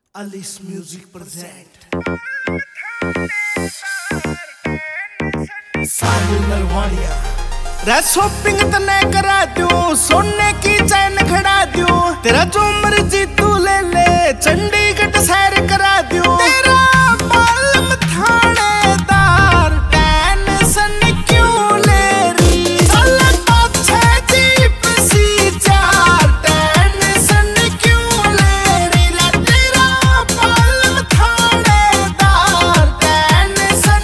Alice Music present साहिल नरवानिया। रे shopping तने करा दूं, सोने की चैन खड़ा दूं, तेरा जो मर्जी तू ले ले, चंडीगढ़ सैर करा दूं। तेरा मालूम थानेदार टेंशन क्यों ले रही, चल पीछे जीप सी चार, टेंशन क्यों ले रही रे। तेरा मालूम थानेदार टेंशन।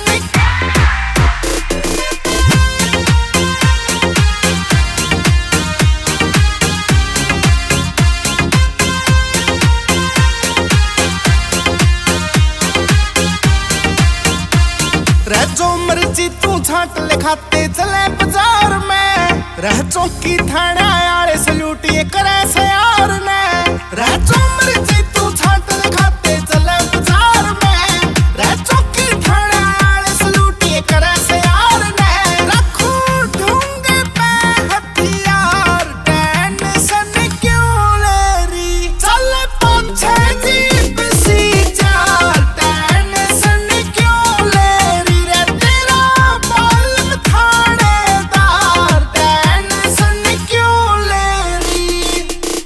रह जो मर्जी तू छाट ले, खाते चले बाजार में, रह चौकी थाने आले सल्यूट ये करे से यार ने। रह जो मर्जी तू छाट ले, खाते चले बाजार में, रह चौकी थाने आले सल्यूट ये करे से यार ने। रखूं ढूंढे पे हथियार, टेंशन क्यों ले रही, चल पीछे जीप सी चार, टेंशन क्यों ले रही रे। तेरा मालूम थानेदार टेंशन क्यों ले रही।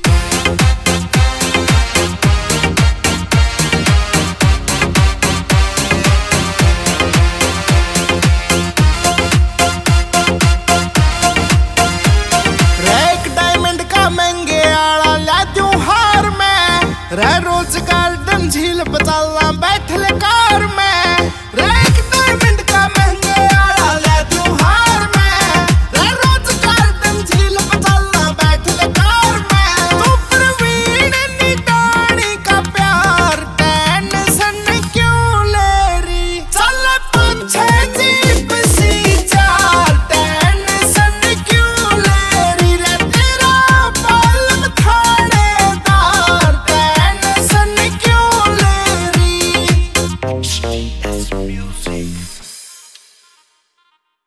एक डायमंड का महंगे आला ला दूं हार में, रे रोज गार्डन झील बचाला बैठ ले कार में। रे एक डायमंड का महंगे आला ला दूं हार में, रे रोज गार्डन झील बचाला बैठ ले कार में। तू प्रवीण निटानी का प्यार, टेंशन क्यों ले रही, चल पीछे